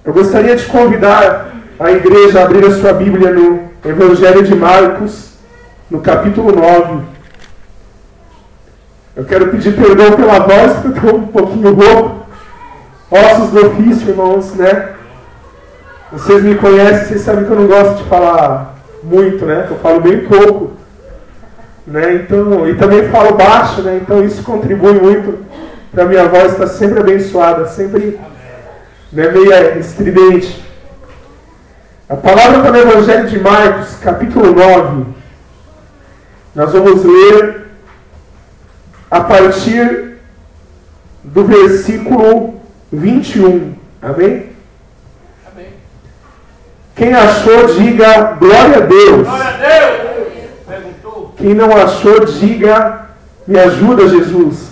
Eu gostaria de convidar a igreja a abrir a sua Bíblia no Evangelho de Marcos, no capítulo 9. Eu quero pedir perdão pela voz, porque eu estou um pouquinho rouco. Ossos do ofício, irmãos, né? Vocês me conhecem, vocês sabem que eu não gosto de falar muito, né? Eu falo bem pouco, né? Então, e também falo baixo, né? Então isso contribui muito para a minha voz estar sempre abençoada, sempre, né, meio estridente. A palavra está no Evangelho de Marcos, capítulo 9. Nós vamos ler a partir do versículo 21. Amém? Amém. Quem achou, diga glória a Deus. Glória a Deus. Perguntou. Quem não achou, diga me ajuda, Jesus.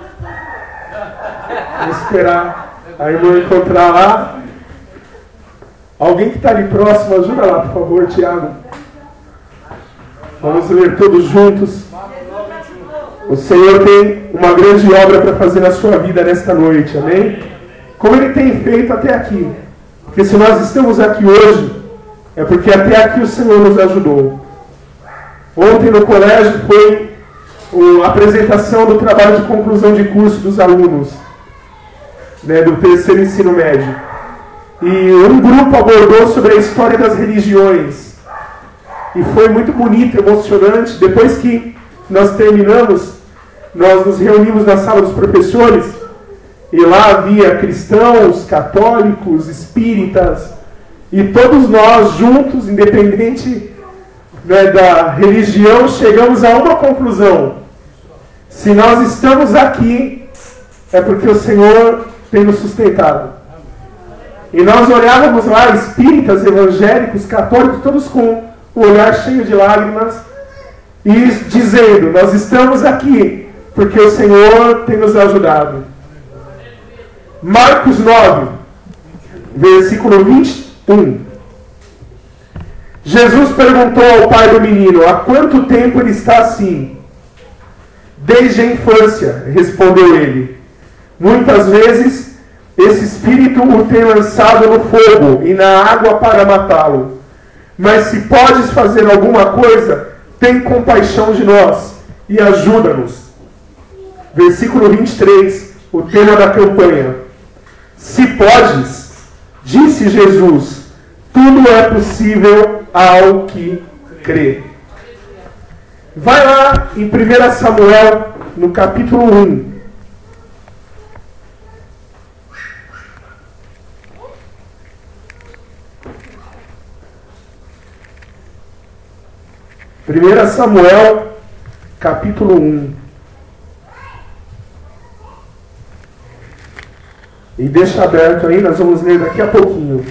Vamos esperar a irmã encontrar lá. Alguém que está ali próximo, ajuda lá, por favor, Tiago. Vamos ler todos juntos. O Senhor tem uma grande obra para fazer na sua vida nesta noite, amém? Como Ele tem feito até aqui. Porque se nós estamos aqui hoje, é porque até aqui o Senhor nos ajudou. Ontem no colégio foi a apresentação do trabalho de conclusão de curso dos alunos, né, do terceiro ensino médio. E um grupo abordou sobre a história das religiões. E foi muito bonito, emocionante. Depois que nós terminamos, nós nos reunimos na sala dos professores. E lá havia cristãos, católicos, espíritas. E todos nós juntos, independente, né, da religião, chegamos a uma conclusão. Se nós estamos aqui, é porque o Senhor tem nos sustentado. E nós olhávamos lá, espíritas, evangélicos, católicos, todos com o olhar cheio de lágrimas, e dizendo, nós estamos aqui, porque o Senhor tem nos ajudado. Marcos 9, versículo 21. Jesus perguntou ao pai do menino, há quanto tempo ele está assim? Desde a infância, respondeu ele. Muitas vezes, esse espírito o tem lançado no fogo e na água para matá-lo. Mas se podes fazer alguma coisa, tem compaixão de nós e ajuda-nos. Versículo 23, o tema da campanha. Se podes, disse Jesus, tudo é possível ao que crê. Vai lá em 1 Samuel, no capítulo 1. Primeira Samuel, capítulo 1. E deixa aberto aí, nós vamos ler daqui a pouquinho.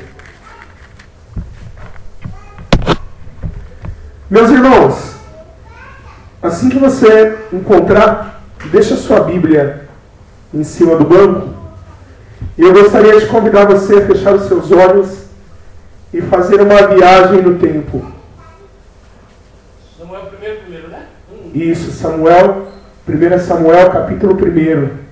Meus irmãos, assim que você encontrar, deixa a sua Bíblia em cima do banco. E eu gostaria de convidar você a fechar os seus olhos e fazer uma viagem no tempo. Samuel primeiro, né? Isso, Samuel, 1 Samuel, capítulo 1.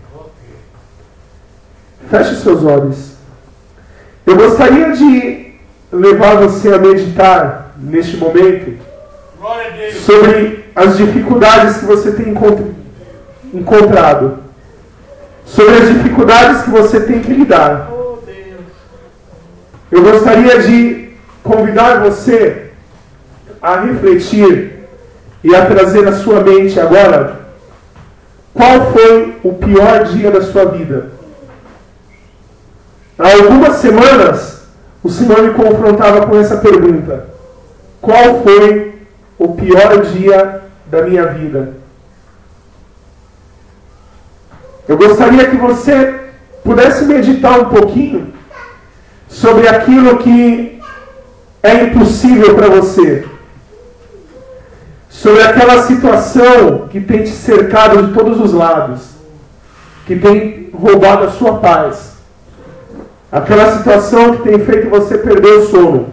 Feche seus olhos. Eu gostaria de levar você a meditar neste momento sobre as dificuldades que você tem encontrado, sobre as dificuldades que você tem que lidar. Eu gostaria de convidar você a refletir e a trazer à sua mente agora qual foi o pior dia da sua vida. Há algumas semanas o Senhor me confrontava com essa pergunta: qual foi o pior dia da minha vida? Eu gostaria que você pudesse meditar um pouquinho sobre aquilo que é impossível para você, sobre aquela situação que tem te cercado de todos os lados, que tem roubado a sua paz, aquela situação que tem feito você perder o sono.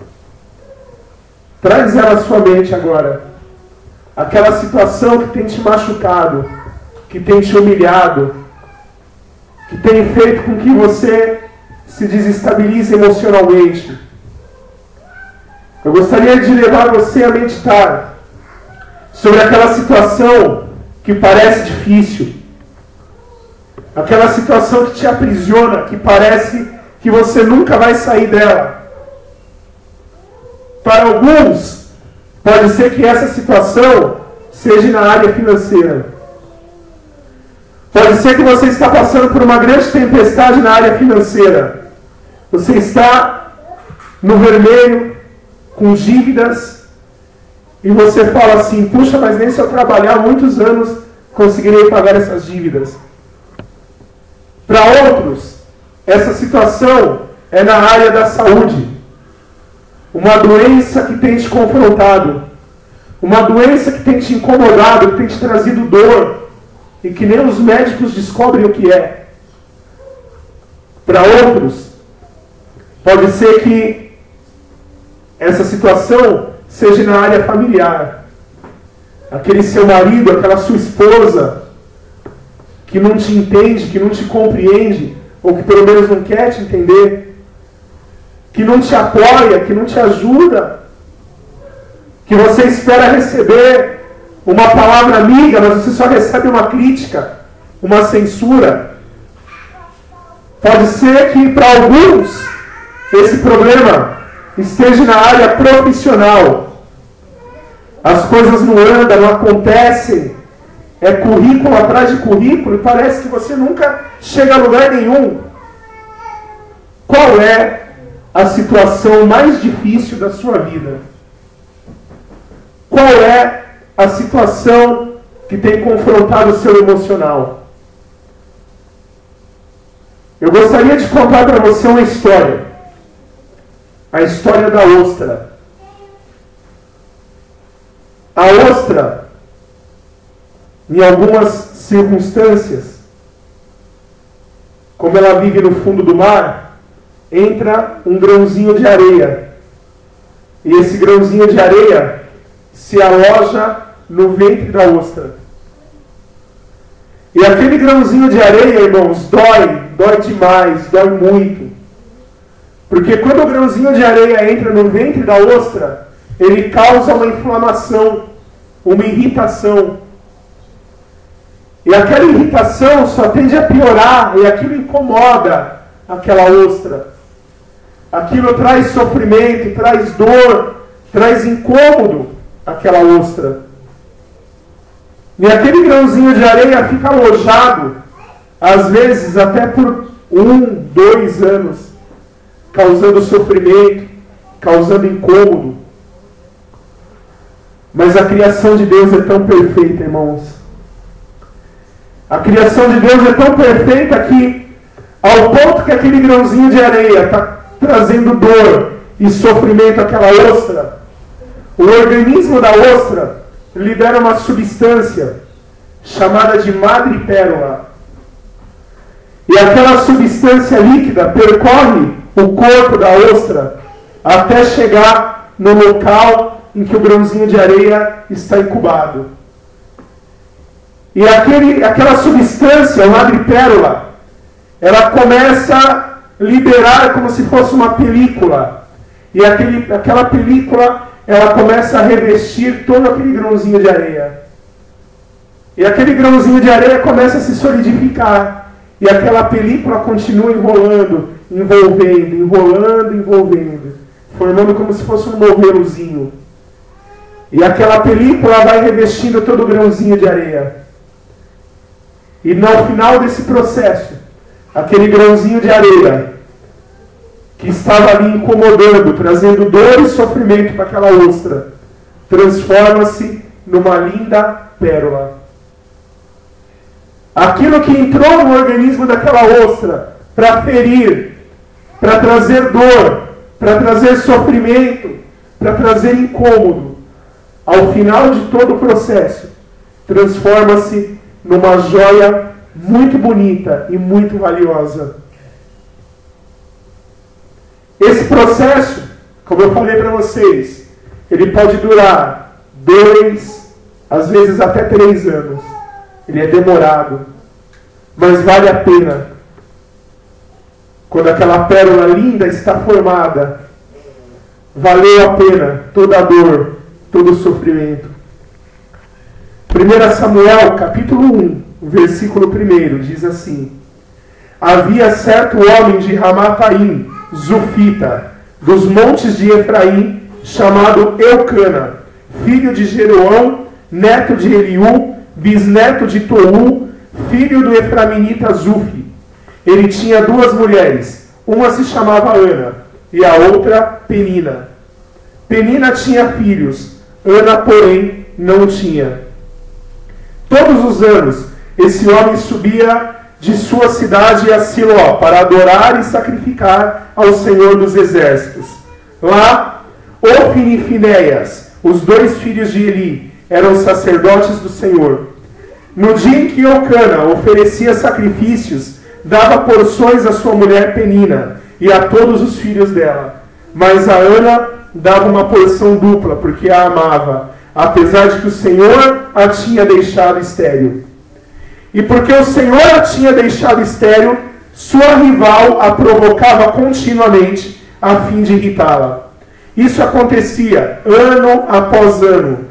Traz ela à sua mente agora. Aquela situação que tem te machucado, que tem te humilhado, que tem feito com que você se desestabiliza emocionalmente. Eu gostaria de levar você a meditar sobre aquela situação que parece difícil, aquela situação que te aprisiona, que parece que você nunca vai sair dela. Para alguns, pode ser que essa situação seja na área financeira. Pode ser que você está passando por uma grande tempestade na área financeira. Você está no vermelho, com dívidas, e você fala assim, puxa, mas nem se eu trabalhar muitos anos conseguirei pagar essas dívidas. Para outros, essa situação é na área da saúde. Uma doença que tem te confrontado, uma doença que tem te incomodado, que tem te trazido dor, e que nem os médicos descobrem o que é. Para outros, pode ser que essa situação seja na área familiar. Aquele seu marido, aquela sua esposa, que não te entende, que não te compreende, ou que pelo menos não quer te entender, que não te apoia, que não te ajuda, que você espera receber uma palavra amiga, mas você só recebe uma crítica, uma censura. Pode ser que para alguns esse problema esteja na área profissional. As coisas não andam, não acontecem. É currículo atrás de currículo e parece que você nunca chega a lugar nenhum. Qual é a situação mais difícil da sua vida? Qual é a situação que tem confrontado o seu emocional? Eu gostaria de contar para você uma história. A história da ostra. A ostra, em algumas circunstâncias, como ela vive no fundo do mar, entra um grãozinho de areia. E esse grãozinho de areia se aloja no ventre da ostra. E aquele grãozinho de areia, irmãos, dói demais, dói muito. Porque quando o grãozinho de areia entra no ventre da ostra, ele causa uma inflamação, uma irritação. E aquela irritação só tende a piorar, e aquilo incomoda aquela ostra. Aquilo traz sofrimento, traz dor, traz incômodo àquela ostra. E aquele grãozinho de areia fica alojado, às vezes até por 1, 2 anos, causando sofrimento, causando incômodo. Mas a criação de Deus é tão perfeita, irmãos. A criação de Deus é tão perfeita que, ao ponto que aquele grãozinho de areia está trazendo dor e sofrimento àquela ostra, o organismo da ostra libera uma substância chamada de madrepérola. E aquela substância líquida percorre o corpo da ostra até chegar no local em que o grãozinho de areia está incubado. E aquela substância, a madrepérola, ela começa a liberar como se fosse uma película. E aquela película, ela começa a revestir todo aquele grãozinho de areia. E aquele grãozinho de areia começa a se solidificar. E aquela película continua enrolando, envolvendo, formando como se fosse um novelozinho. E aquela película vai revestindo todo o grãozinho de areia. E no final desse processo, aquele grãozinho de areia, que estava ali incomodando, trazendo dor e sofrimento para aquela ostra, transforma-se numa linda pérola. Aquilo que entrou no organismo daquela ostra para ferir, para trazer dor, para trazer sofrimento, para trazer incômodo, ao final de todo o processo, transforma-se numa joia muito bonita e muito valiosa. Esse processo, como eu falei para vocês, ele pode durar 2, às vezes até 3 anos. Ele é demorado, mas vale a pena. quando aquela pérola linda está formada, valeu a pena toda a dor, todo o sofrimento. 1 Samuel, capítulo 1, versículo 1, diz assim: havia certo homem de Ramataim, Zufita, dos montes de Efraim, chamado Eucana, filho de Jeroão, neto de Eliú, bisneto de Tou, filho do efraimita Zufi. Ele tinha 2 mulheres, uma se chamava Ana e a outra Penina. Penina tinha filhos, Ana, porém, não tinha. Todos os anos, esse homem subia de sua cidade a Siló para adorar e sacrificar ao Senhor dos Exércitos. Lá, Ofni e Finéias, os 2 filhos de Eli, eram sacerdotes do Senhor. No dia em que Eucana oferecia sacrifícios, dava porções à sua mulher Penina e a todos os filhos dela. Mas a Ana dava uma porção dupla, porque a amava, apesar de que o Senhor a tinha deixado estéril. E porque o Senhor a tinha deixado estéril, sua rival a provocava continuamente, a fim de irritá-la. Isso acontecia ano após ano.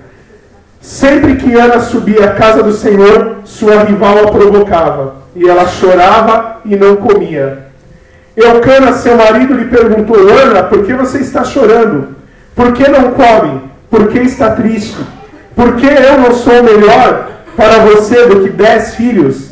Sempre que Ana subia à casa do Senhor, sua rival a provocava, e ela chorava e não comia. Eucana, seu marido, lhe perguntou: Ana, por que você está chorando? Por que não come? Por que está triste? Por que eu não sou melhor para você do que 10 filhos?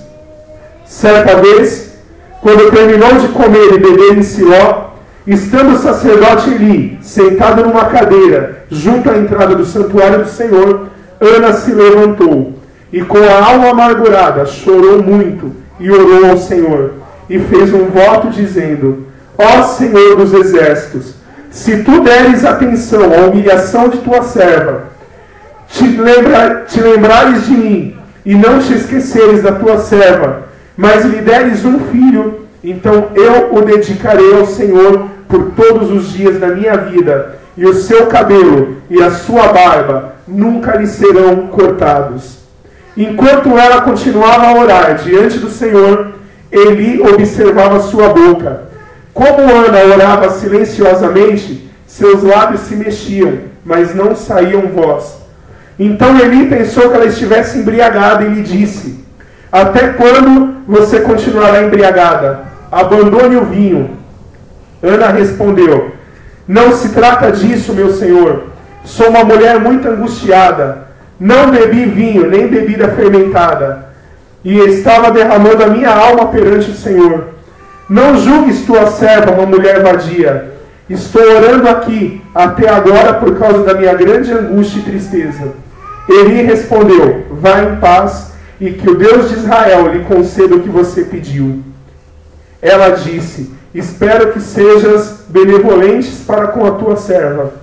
Certa vez, quando terminou de comer e beber em Siló, estando o sacerdote Eli sentado numa cadeira junto à entrada do santuário do Senhor, Ana se levantou e com a alma amargurada chorou muito e orou ao Senhor e fez um voto dizendo: ó Senhor dos Exércitos, se tu deres atenção à humilhação de tua serva, te lembrares de mim e não te esqueceres da tua serva, mas lhe deres um filho, então eu o dedicarei ao Senhor por todos os dias da minha vida, e o seu cabelo e a sua barba nunca lhe serão cortados. Enquanto ela continuava a orar diante do Senhor, Eli observava sua boca. Como Ana orava silenciosamente, seus lábios se mexiam, mas não saíam voz. Então Eli pensou que ela estivesse embriagada e lhe disse: até quando você continuará embriagada? Abandone o vinho. Ana respondeu: não se trata disso, meu senhor. Sou uma mulher muito angustiada. Não bebi vinho, nem bebida fermentada. E estava derramando a minha alma perante o Senhor. Não julgues tua serva uma mulher vadia. Estou orando aqui até agora por causa da minha grande angústia e tristeza. Eli respondeu: vá em paz, e que o Deus de Israel lhe conceda o que você pediu. Ela disse: espero que sejas benevolentes para com a tua serva.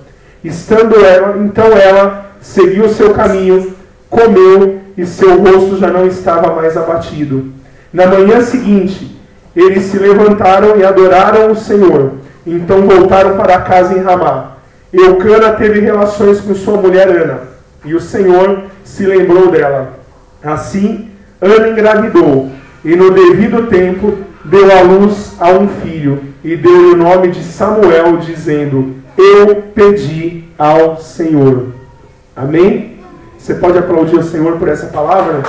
Então ela seguiu o seu caminho, comeu, e seu rosto já não estava mais abatido. Na manhã seguinte, eles se levantaram e adoraram o Senhor. Então voltaram para casa em Ramá. Eucana teve relações com sua mulher Ana, e o Senhor se lembrou dela. Assim, Ana engravidou, e no devido tempo deu à luz a um filho, e deu-lhe o nome de Samuel, dizendo: eu pedi ao Senhor. Amém? Você pode aplaudir o Senhor por essa palavra?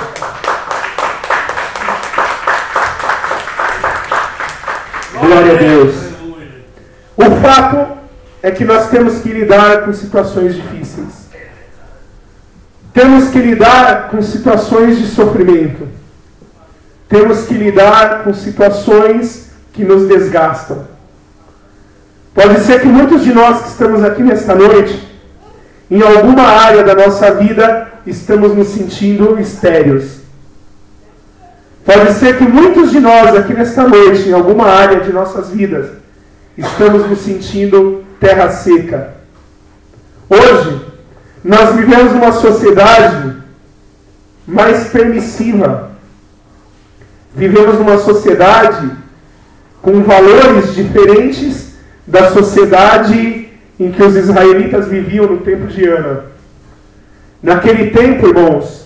Glória a Deus. O fato é que nós temos que lidar com situações difíceis. Temos que lidar com situações de sofrimento. Temos que lidar com situações que nos desgastam. Pode ser que muitos de nós que estamos aqui nesta noite, em alguma área da nossa vida, estamos nos sentindo estéreis. Pode ser que muitos de nós aqui nesta noite, em alguma área de nossas vidas, estamos nos sentindo terra seca. Hoje, nós vivemos uma sociedade mais permissiva. Vivemos numa sociedade com valores diferentes da sociedade em que os israelitas viviam no tempo de Ana. Naquele tempo, irmãos,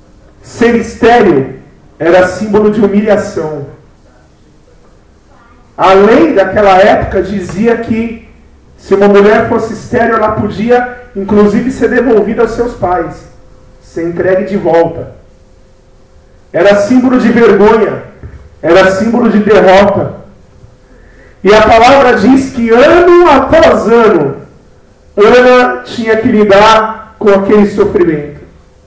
ser estéril era símbolo de humilhação. A lei daquela época dizia que se uma mulher fosse estéril, ela podia, inclusive, ser devolvida aos seus pais, ser entregue de volta. Era símbolo de vergonha, era símbolo de derrota. E a palavra diz que ano após ano, Ana tinha que lidar com aquele sofrimento.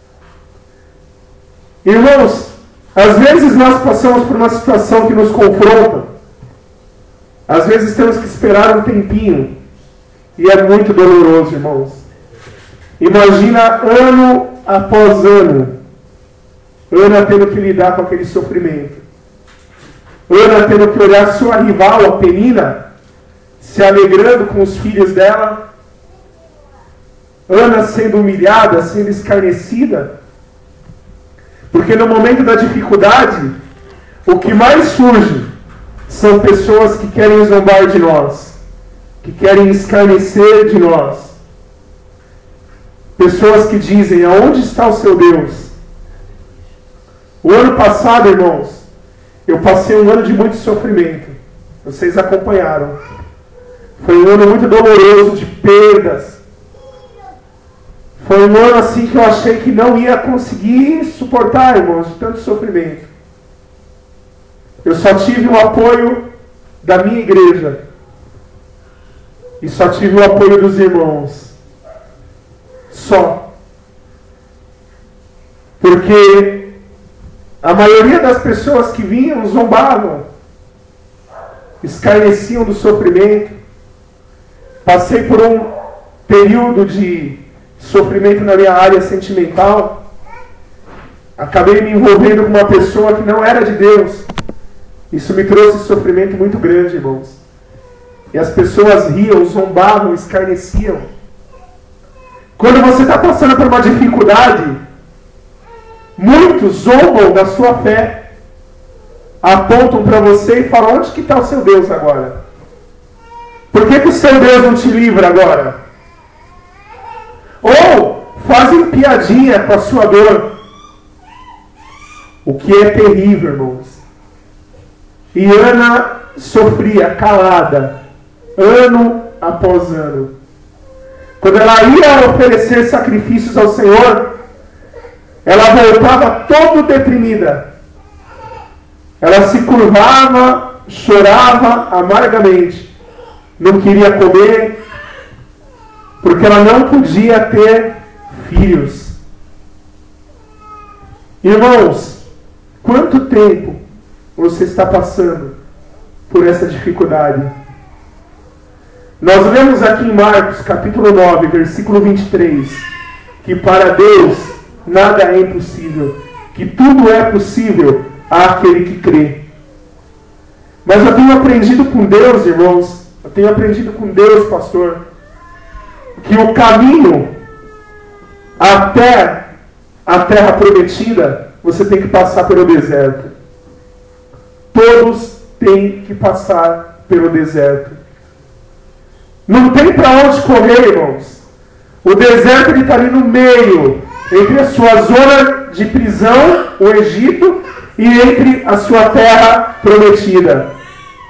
Irmãos, às vezes nós passamos por uma situação que nos confronta. Às vezes temos que esperar um tempinho. E é muito doloroso, irmãos. Imagina ano após ano, Ana tendo que lidar com aquele sofrimento. Ana tendo que olhar sua rival, a Penina, se alegrando com os filhos dela. Ana sendo humilhada, sendo escarnecida. Porque no momento da dificuldade, o que mais surge são pessoas que querem zombar de nós, que querem escarnecer de nós. Pessoas que dizem, aonde está o seu Deus? O ano passado, irmãos, eu passei um ano de muito sofrimento. Vocês acompanharam. Foi um ano muito doloroso, de perdas. Foi um ano assim que eu achei que não ia conseguir suportar, irmãos, de tanto sofrimento. Eu só tive o apoio da minha igreja. E só tive o apoio dos irmãos. Só. Porque a maioria das pessoas que vinham zombavam, escarneciam do sofrimento. Passei por um período de sofrimento na minha área sentimental. Acabei me envolvendo com uma pessoa que não era de Deus. Isso me trouxe sofrimento muito grande, irmãos. E as pessoas riam, zombavam, escarneciam. Quando você está passando por uma dificuldade, muitos zombam da sua fé. Apontam para você e falam, onde que está o seu Deus agora? Por que o seu Deus não te livra agora? Ou fazem piadinha com a sua dor. O que é terrível, irmãos. E Ana sofria calada, ano após ano. Quando ela ia oferecer sacrifícios ao Senhor, ela voltava todo deprimida. Ela se curvava, chorava amargamente. Não queria comer, porque ela não podia ter filhos. Irmãos, quanto tempo você está passando por essa dificuldade? Nós lemos aqui em Marcos, capítulo 9, versículo 23, que para Deus nada é impossível, que tudo é possível àquele que crê. Mas eu tenho aprendido com Deus, irmãos, eu tenho aprendido com Deus, pastor, que o caminho até a terra prometida, você tem que passar pelo deserto. Todos têm que passar pelo deserto. Não tem para onde correr, irmãos. O deserto está ali no meio, entre a sua zona de prisão, o Egito, e entre a sua terra prometida.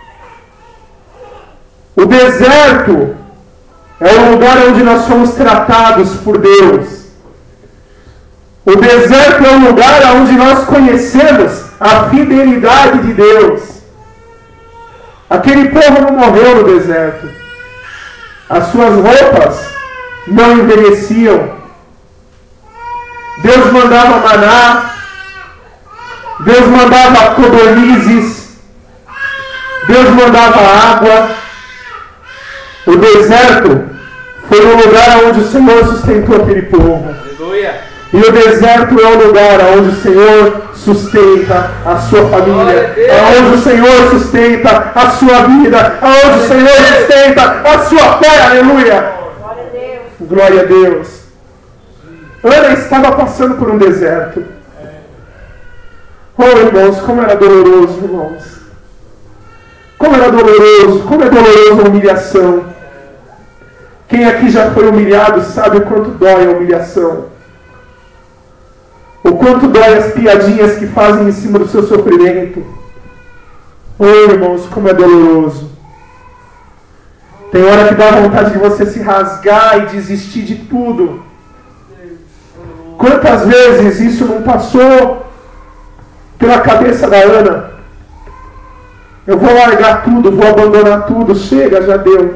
O deserto é o lugar onde nós somos tratados por Deus. O deserto é o lugar onde nós conhecemos a fidelidade de Deus. Aquele povo não morreu no deserto. As suas roupas não envelheciam. Deus mandava maná. Deus mandava codornizes. Deus mandava água. O deserto foi o lugar onde o Senhor sustentou aquele povo. Aleluia. E o deserto é o lugar onde o Senhor sustenta a sua família, onde o Senhor sustenta a sua vida, onde o Senhor sustenta a sua fé. Aleluia. Glória a Deus. Glória a Deus. Ana estava passando por um deserto. Oh, irmãos, como era doloroso, irmãos. Como era doloroso, como é doloroso a humilhação. Quem aqui já foi humilhado sabe o quanto dói a humilhação. O quanto dói as piadinhas que fazem em cima do seu sofrimento. Oh, irmãos, como é doloroso. Tem hora que dá vontade de você se rasgar e desistir de tudo. Quantas vezes isso não passou pela cabeça da Ana? Eu vou largar tudo, vou abandonar tudo, chega, já deu.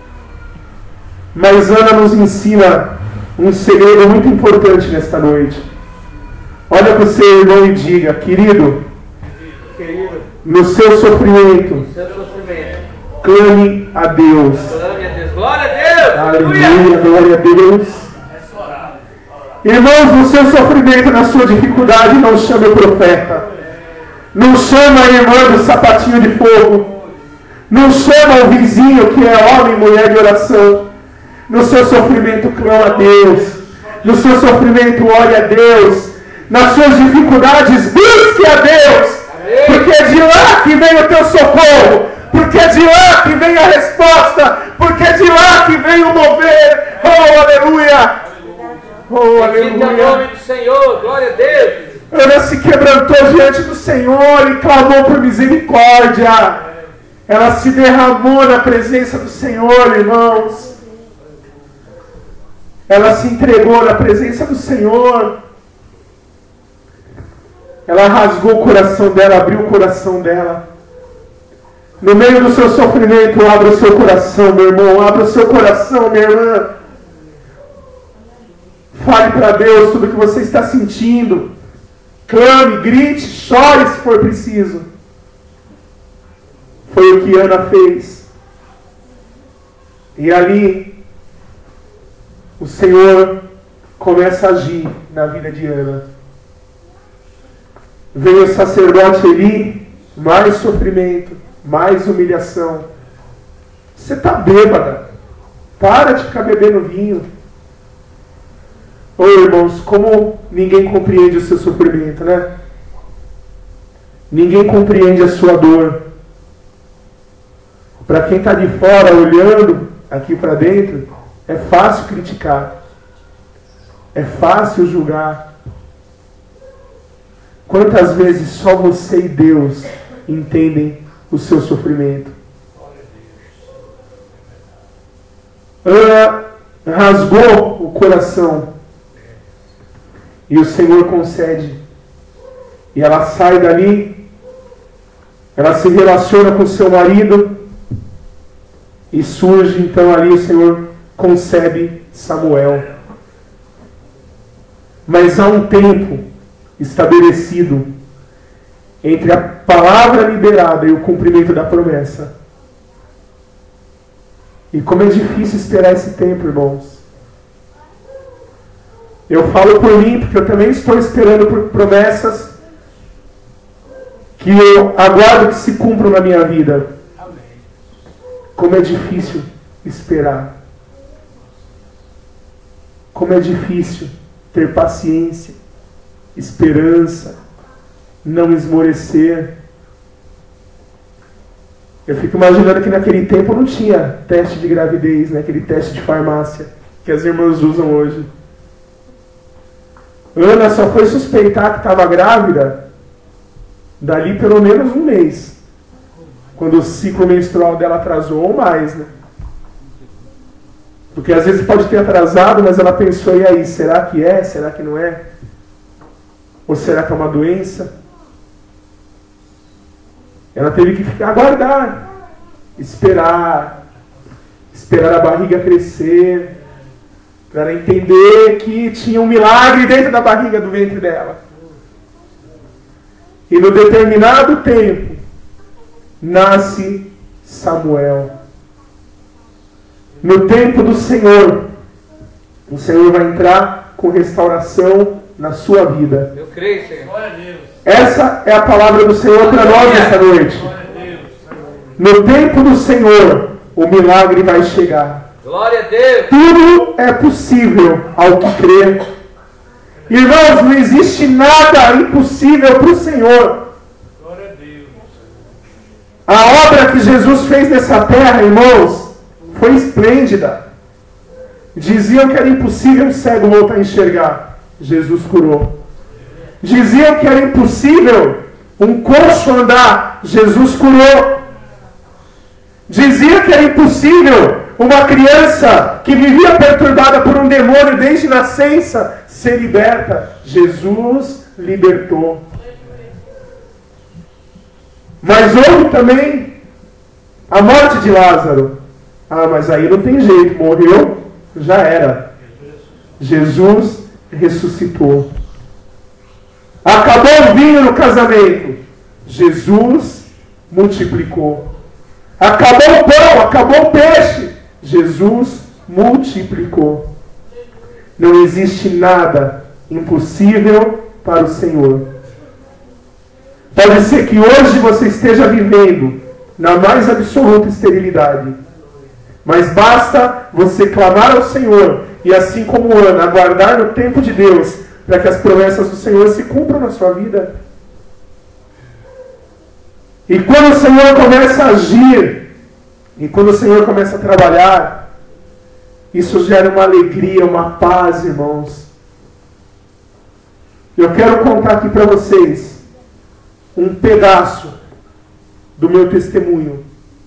Mas Ana nos ensina um segredo muito importante nesta noite. Olha para o seu irmão e diga: querido, no seu sofrimento, clame a Deus. Glória a Deus! Aleluia, glória a Deus. Irmãos, no seu sofrimento, na sua dificuldade, não chame o profeta. Não chama a irmã do sapatinho de fogo. Não chama o vizinho que é homem e mulher de oração. No seu sofrimento, clama a Deus. No seu sofrimento, ore a Deus. Nas suas dificuldades, busque a Deus. Porque é de lá que vem o teu socorro. Porque é de lá que vem a resposta. Porque é de lá que vem o mover. Oh, aleluia. Oh, aleluia. Em nome do Senhor, glória a Deus. Ana se quebrantou diante do Senhor e clamou por misericórdia. Ela se derramou na presença do Senhor, irmãos. Ela se entregou na presença do Senhor. Ela rasgou o coração dela, abriu o coração dela. No meio do seu sofrimento, abra o seu coração, meu irmão. Abra o seu coração, minha irmã. Fale para Deus tudo o que você está sentindo. Clame, grite, chore se for preciso. Foi o que Ana fez. E ali, o Senhor começa a agir na vida de Ana. Vem o sacerdote Eli, mais sofrimento, mais humilhação. Você está bêbada. Para de ficar bebendo vinho. Ô irmãos, como ninguém compreende o seu sofrimento, né? Ninguém compreende a sua dor. Para quem está de fora olhando aqui para dentro, é fácil criticar. É fácil julgar. Quantas vezes só você e Deus entendem o seu sofrimento? Ana rasgou o coração e o Senhor concede. E ela sai dali, ela se relaciona com seu marido e surge então ali, o Senhor concebe Samuel. Mas há um tempo estabelecido entre a palavra liberada e o cumprimento da promessa. E como é difícil esperar esse tempo, irmãos. Eu falo por mim, porque eu também estou esperando por promessas que eu aguardo que se cumpram na minha vida. Como é difícil esperar. Como é difícil ter paciência, esperança, não esmorecer. Eu fico imaginando que naquele tempo não tinha teste de gravidez, né? Aquele teste de farmácia que as irmãs usam hoje. Ana só foi suspeitar que estava grávida dali pelo menos um mês, quando o ciclo menstrual dela atrasou, ou mais, né? Porque às vezes pode ter atrasado, mas ela pensou: e aí, será que é? Será que não é? Ou será que é uma doença? Ela teve que aguardar, esperar a barriga crescer, para ela entender que tinha um milagre dentro da barriga do ventre dela. E no determinado tempo, nasce Samuel. No tempo do Senhor, o Senhor vai entrar com restauração na sua vida. Eu creio, Senhor. Essa é a palavra do Senhor para nós esta noite. No tempo do Senhor, o milagre vai chegar. Glória a Deus. Tudo é possível ao que crer. Irmãos, não existe nada impossível para o Senhor. Glória a Deus. A obra que Jesus fez nessa terra, irmãos, foi esplêndida. Diziam que era impossível um cego voltar a enxergar. Jesus curou. Diziam que era impossível Um coxo andar, Jesus curou. Dizia que era impossível uma criança que vivia perturbada por um demônio desde nascença ser liberta. Jesus libertou. Mas houve também a morte de Lázaro. Ah, mas aí não tem jeito, morreu, já era. Jesus ressuscitou. Acabou o vinho no casamento. Jesus multiplicou. Acabou o pão, acabou o peixe. Jesus multiplicou. Não existe nada impossível para o Senhor. Pode ser que hoje você esteja vivendo na mais absoluta esterilidade. Mas basta você clamar ao Senhor e, assim como Ana, aguardar no tempo de Deus para que as promessas do Senhor se cumpram na sua vida. E quando o Senhor começa a agir, e quando o Senhor começa a trabalhar, isso gera uma alegria, uma paz, irmãos. Eu quero contar aqui para vocês um pedaço do meu testemunho.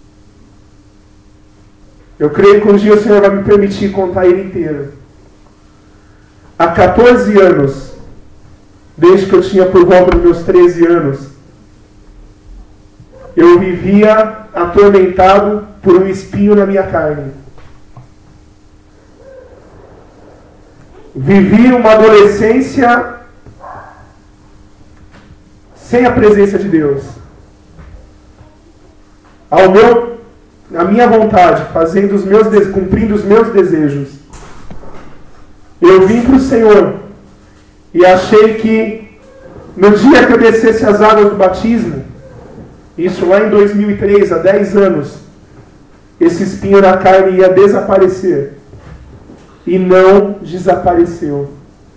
Eu creio que um dia o Senhor vai me permitir contar ele inteiro. Há 14 anos, desde que eu tinha por volta dos meus 13 anos, eu vivia atormentado por um espinho na minha carne. Vivi uma adolescência sem a presença de Deus. A minha vontade, cumprindo os meus desejos. Eu vim para o Senhor e achei que no dia que eu descesse as águas do batismo, isso lá em 2003, há 10 anos, esse espinho na carne ia desaparecer. E não desapareceu.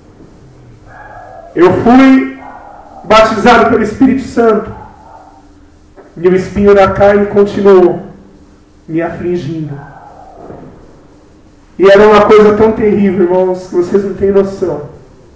Eu fui batizado pelo Espírito Santo. E o espinho na carne continuou me afligindo. E era uma coisa tão terrível, irmãos, que vocês não têm noção.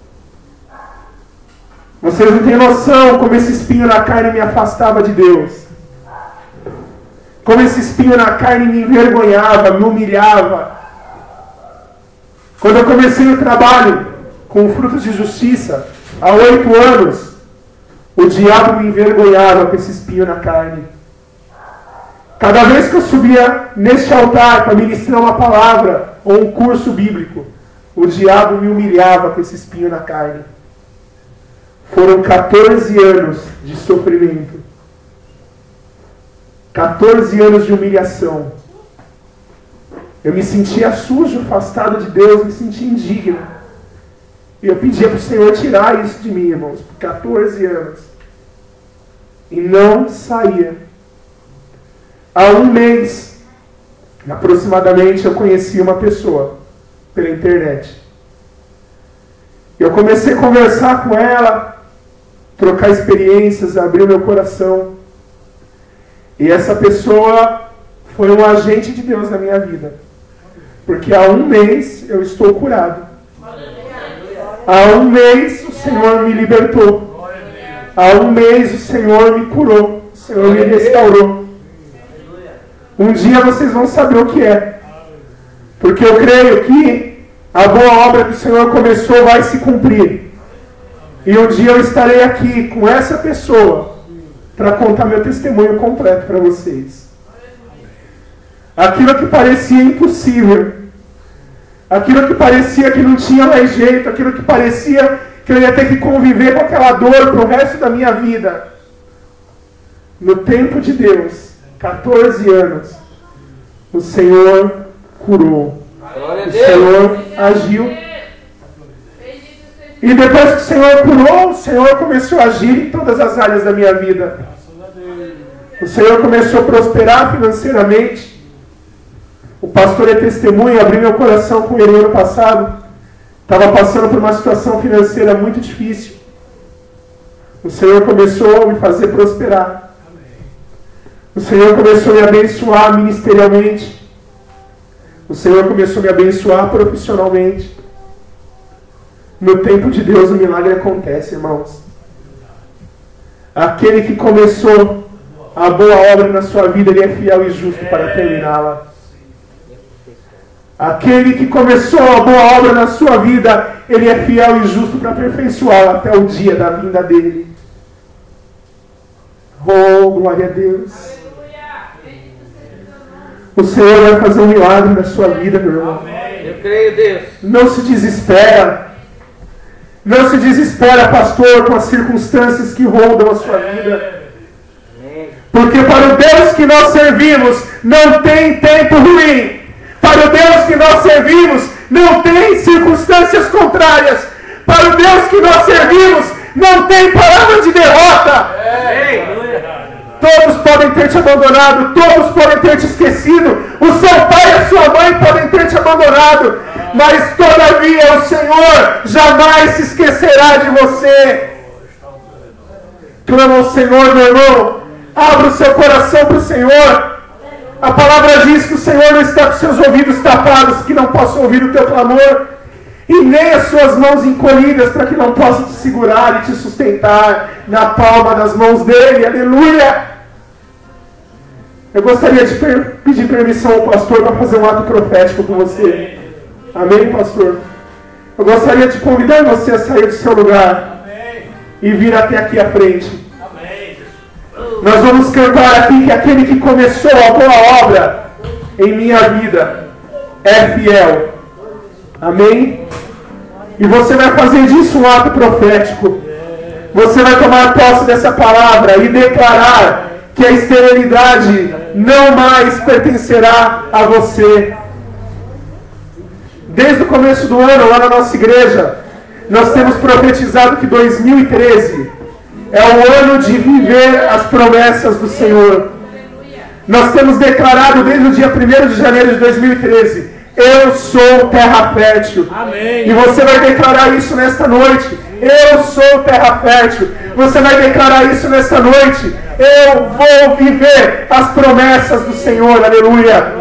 Vocês não têm noção como esse espinho na carne me afastava de Deus. Como esse espinho na carne me envergonhava, me humilhava. Quando eu comecei o trabalho com frutos de justiça, há 8 anos, o diabo me envergonhava com esse espinho na carne. Cada vez que eu subia neste altar para ministrar uma palavra ou um curso bíblico, o diabo me humilhava com esse espinho na carne. Foram 14 anos de sofrimento. 14 anos de humilhação. Eu me sentia sujo, afastado de Deus, me sentia indigno. E eu pedia para o Senhor tirar isso de mim, irmãos, por 14 anos. E não saía. Há um mês, aproximadamente, eu conheci uma pessoa pela internet. Eu comecei a conversar com ela, trocar experiências, abrir o meu coração. E essa pessoa foi um agente de Deus na minha vida. Porque há um mês eu estou curado. Há um mês o Senhor me libertou. Há um mês o Senhor me curou. O Senhor me restaurou. Um dia vocês vão saber o que é. Porque eu creio que a boa obra que o Senhor começou vai se cumprir. E um dia eu estarei aqui com essa pessoa para contar meu testemunho completo para vocês. Aquilo que parecia impossível, aquilo que parecia que não tinha mais jeito, aquilo que parecia que eu ia ter que conviver com aquela dor para o resto da minha vida. No tempo de Deus, 14 anos, o Senhor curou. O Senhor agiu. E depois que o Senhor curou, o Senhor começou a agir em todas as áreas da minha vida. O Senhor começou a prosperar financeiramente. O pastor é testemunha, abri meu coração com ele ano passado. Estava passando por uma situação financeira muito difícil. O Senhor começou a me fazer prosperar. O Senhor começou a me abençoar ministerialmente. O Senhor começou a me abençoar profissionalmente. No tempo de Deus o milagre acontece, irmãos. Aquele que começou a boa obra na sua vida, Ele é fiel e justo para terminá-la. Aquele que começou a boa obra na sua vida, Ele é fiel e justo para aperfeiçoá-la até o dia da vinda dEle. Oh, glória a Deus. O Senhor vai fazer um milagre na sua vida, meu irmão. Eu creio, Deus. Não se desespera. Não se desespera, pastor, com as circunstâncias que rondam a sua vida. Porque para o Deus que nós servimos, não tem tempo ruim. Para o Deus que nós servimos, não tem circunstâncias contrárias. Para o Deus que nós servimos, não tem palavra de derrota. Todos podem ter te abandonado, todos podem ter te esquecido, o seu pai e a sua mãe podem ter te abandonado, mas todavia o Senhor jamais se esquecerá de você. Clama ao Senhor, meu irmão, abra o seu coração para o Senhor. A palavra diz que o Senhor não está com seus ouvidos tapados, que não possa ouvir o teu clamor, e nem as suas mãos encolhidas, para que não possa te segurar e te sustentar na palma das mãos dele. Aleluia! Eu gostaria de pedir permissão ao pastor para fazer um ato profético com você. Amém, pastor? Eu gostaria de convidar você a sair do seu lugar e vir até aqui à frente. Nós vamos cantar aqui que aquele que começou a boa obra em minha vida é fiel. Amém? E você vai fazer disso um ato profético. Você vai tomar posse dessa palavra e declarar que a esterilidade não mais pertencerá a você. Desde o começo do ano, lá na nossa igreja, nós temos profetizado que 2013 é o ano de viver as promessas do Senhor. Nós temos declarado desde o dia 1º de janeiro de 2013, eu sou terra fértil. Amém. E você vai declarar isso nesta noite. Eu sou terra fértil. Você vai declarar isso nesta noite. Eu vou viver as promessas do Senhor. Aleluia.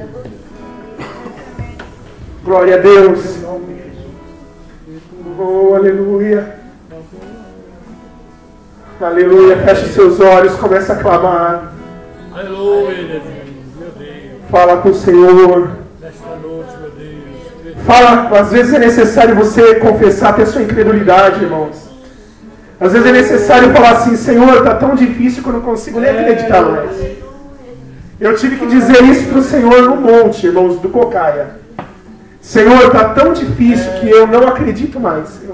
Glória a Deus. Oh, aleluia. Aleluia. Feche seus olhos. Começa a clamar. Aleluia, meu Deus. Fala com o Senhor. Nesta noite, meu Deus. Fala, às vezes é necessário você confessar até a sua incredulidade, irmãos. Às vezes é necessário falar assim, Senhor, está tão difícil que eu não consigo nem acreditar mais. Eu tive que dizer isso para o Senhor no monte, irmãos, do Cocaia. Senhor, está tão difícil que eu não acredito mais, Senhor.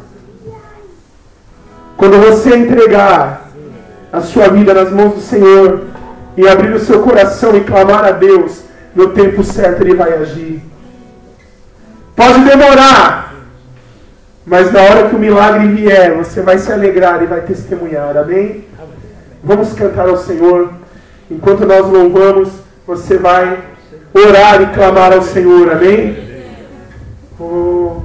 Quando você entregar a sua vida nas mãos do Senhor e abrir o seu coração e clamar a Deus, no tempo certo Ele vai agir. Pode demorar, mas na hora que o milagre vier, você vai se alegrar e vai testemunhar, amém? Vamos cantar ao Senhor. Enquanto nós louvamos, você vai orar e clamar ao Senhor, amém? Oh.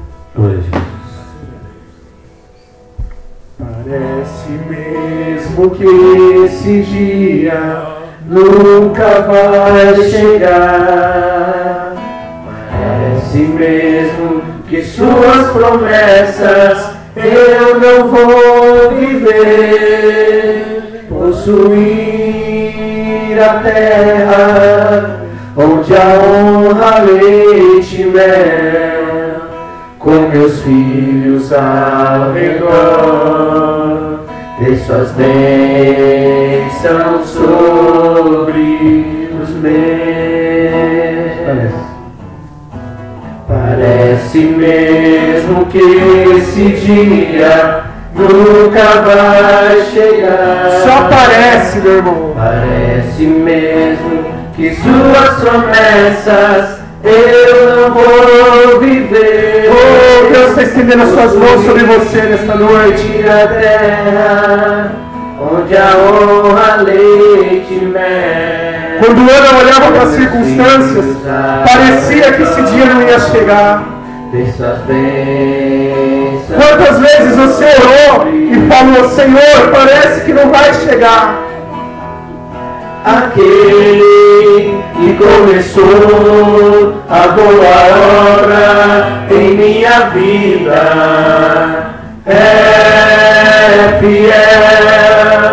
Parece mesmo que esse dia nunca vai chegar. Parece mesmo que suas promessas eu não vou viver. Possuir a terra onde a honra, leite e mel, com meus filhos ao redor, ter suas bênçãos sobre os meus. Parece mesmo que esse dia nunca vai chegar. Só parece, meu irmão. Parece mesmo que suas promessas eu não vou viver. Oh, Deus está estendendo as suas mãos sobre você nesta noite. A terra onde a honra, leite e mel. Quando Ana olhava para as circunstâncias, parecia que esse dia não ia chegar. Quantas vezes você orou e falou, Senhor, parece que não vai chegar. Aquele que começou a boa obra em minha vida é fiel.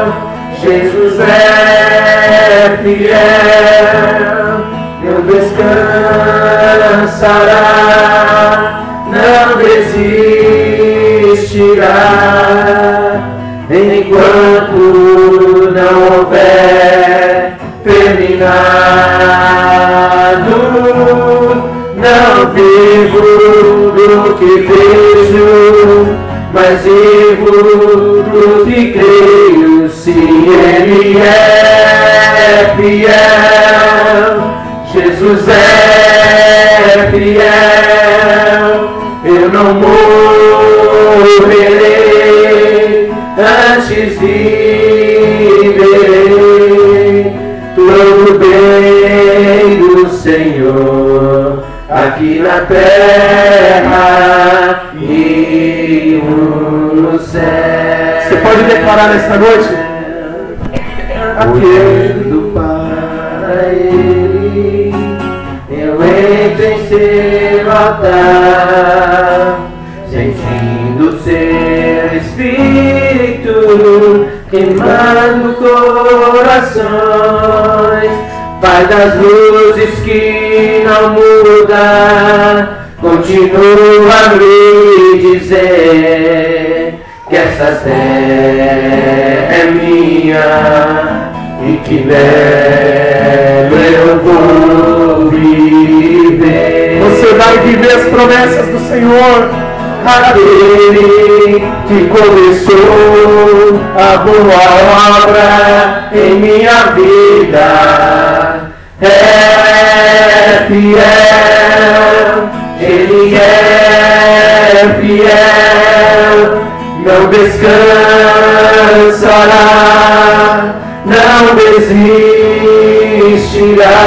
descansará, não desistirá, enquanto não houver terminado. Não vivo do que vejo, mas vivo do que creio. Se Ele é fiel, Jesus é fiel, eu não morrerei, antes viverei todo o bem do Senhor, aqui na terra e no céu. Você pode declarar nesta noite? Olhando para Ele, eu entro em seu altar, sentindo seu Espírito queimando corações. Pai das luzes que não muda, continua a me dizer que essa terra é minha e que nela eu vou viver. Você vai viver as promessas do Senhor. Aquele que começou a boa obra em minha vida é fiel, Ele é fiel, não descansará, não desistirá,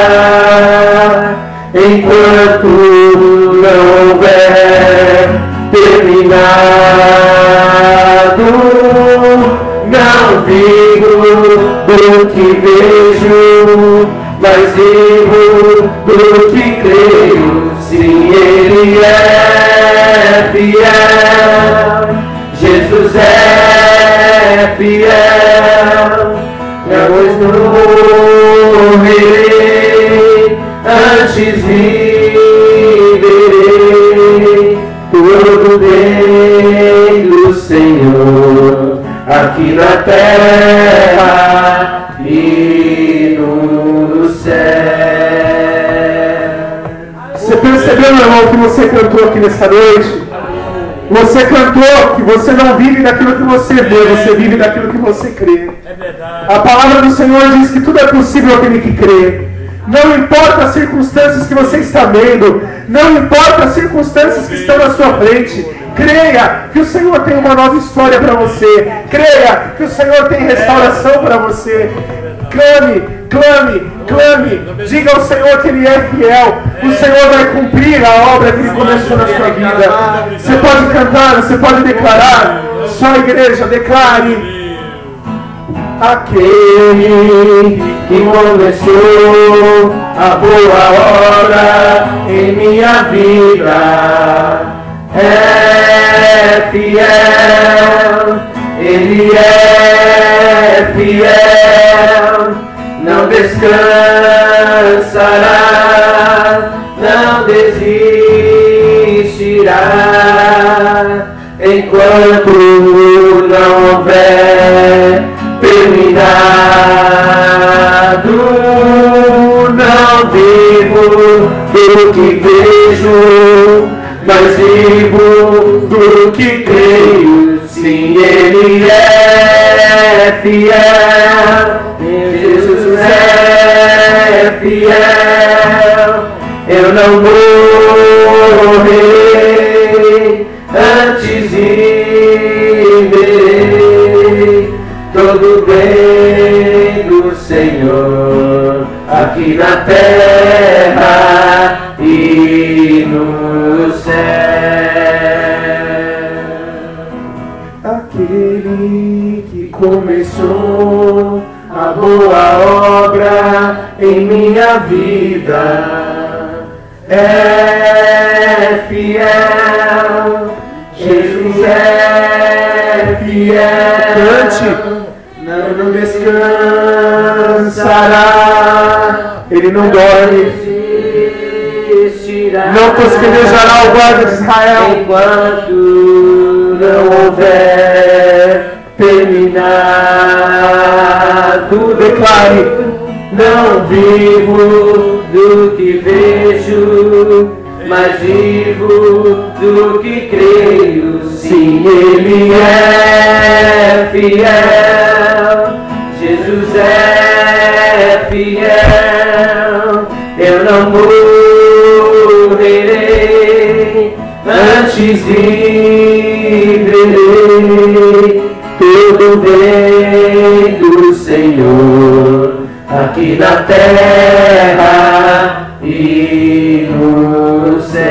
enquanto não houver terminado. Não vivo do que vejo, mas vivo do que creio. Sim, Ele é fiel, Jesus é fiel, pois não morrerei, antes viverei todo o bem do Senhor, aqui na terra e no céu. Você percebeu, meu irmão, que você cantou aqui nessa noite? Você cantou que você não vive daquilo que você vê, você vive daquilo que você crê. É verdade. A palavra do Senhor diz que tudo é possível àquele que crê. Não importa as circunstâncias que você está vendo, não importa as circunstâncias que estão na sua frente, creia que o Senhor tem uma nova história para você, creia que o Senhor tem restauração para você. Clame, clame, clame, diga ao Senhor que Ele é fiel, o Senhor vai cumprir a obra que Ele começou na sua vida. Você pode cantar, você pode declarar, só a igreja, declare. Aquele que começou a boa obra em minha vida é fiel, Ele é fiel, não descansará, não desistirá, enquanto não houver terminado. Não vivo do que vejo, mas vivo do que creio. Sim, Ele é fiel, Jesus é fiel, eu não morrerei, antes viverei todo bem do Senhor, aqui na terra e no céu. Aquele que começou a boa obra em minha vida é fiel, Jesus é fiel. Cante. Não descansará, Ele não dorme. desistirá. Não tosquenejará o guarda de Israel. Enquanto não houver terminado. Declare: não vivo do que vejo, mas vivo do que creio. Sim, Ele é fiel, Jesus é fiel. Eu não morrerei, antes viverei. Tudo vem do Senhor, aqui na terra e no céu.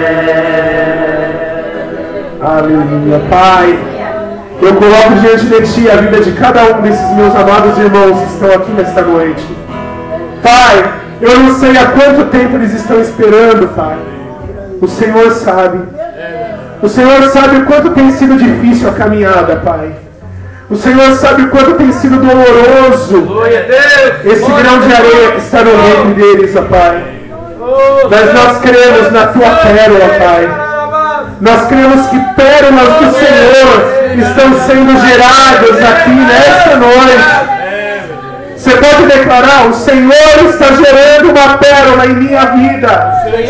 Aleluia. Pai, eu coloco diante de Ti a vida de cada um desses meus amados irmãos que estão aqui nesta noite. Pai, eu não sei há quanto tempo eles estão esperando, Pai. O Senhor sabe. O Senhor sabe o quanto tem sido difícil a caminhada, Pai. O Senhor sabe o quanto tem sido doloroso esse grão de areia que está no ventre deles, ó Pai. Mas nós cremos na Tua pérola, Pai. Nós cremos que pérolas do Senhor estão sendo geradas aqui nesta noite. Você pode declarar: o Senhor está gerando uma pérola em minha vida.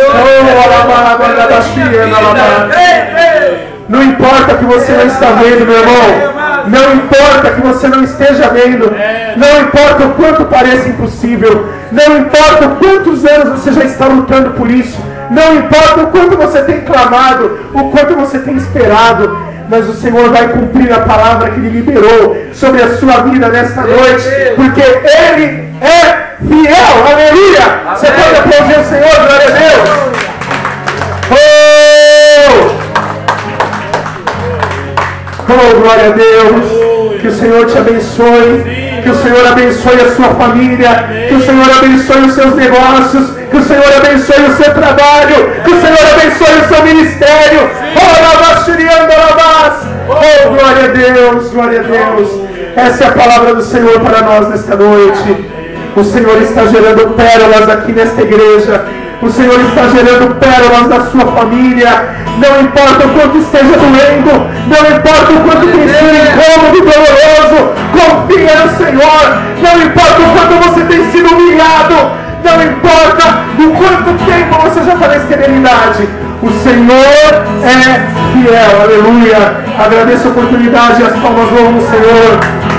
Não importa que você não está vendo, meu irmão. Não importa que você não esteja vendo. Não importa o quanto pareça impossível. Não importa o quantos anos você já está lutando por isso. Não importa o quanto você tem clamado, o quanto você tem esperado. Mas o Senhor vai cumprir a palavra que Ele liberou sobre a sua vida nesta noite. Porque Ele é fiel. Aleluia. Você pode aplaudir o Senhor, glória a Deus. Oh, glória a Deus. Que o Senhor te abençoe. Que o Senhor abençoe a sua família. Que o Senhor abençoe os seus negócios. Que o Senhor abençoe o seu trabalho. Que o Senhor abençoe o seu ministério. Oh, glória a Deus, glória a Deus. Essa é a palavra do Senhor para nós nesta noite. O Senhor está gerando pérolas aqui nesta igreja. O Senhor está gerando pérolas na sua família. Não importa o quanto esteja doendo, não importa o quanto tem sido incômodo e doloroso, confia no Senhor. Não importa o quanto você tem sido humilhado, não importa o quanto tempo você já está na esterilidade, o Senhor é fiel. Aleluia. Agradeço a oportunidade e as palmas louvam o Senhor.